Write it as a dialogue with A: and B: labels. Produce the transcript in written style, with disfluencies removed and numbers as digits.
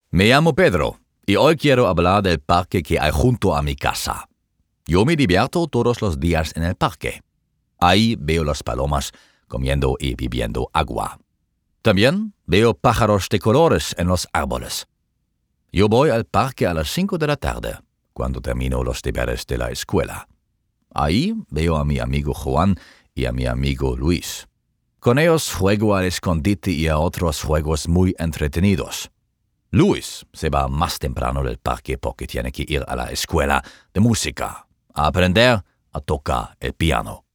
A: Me llamo Pedro y hoy quiero hablar del parque que hay junto a mi casa. Yo me divierto todos los días en el parque. Ahí veo las palomas comiendo y bebiendo agua. También veo pájaros de colores en los árboles. Yo voy al parque a las 5 de la tarde, cuando termino los deberes de la escuela. Ahí veo a mi amigo Juan y a mi amigo Luis. Con ellos juego al escondite y a otros juegos muy entretenidos. Luis se va más temprano del parque porque tiene que ir a la escuela de música a aprender a tocar el piano.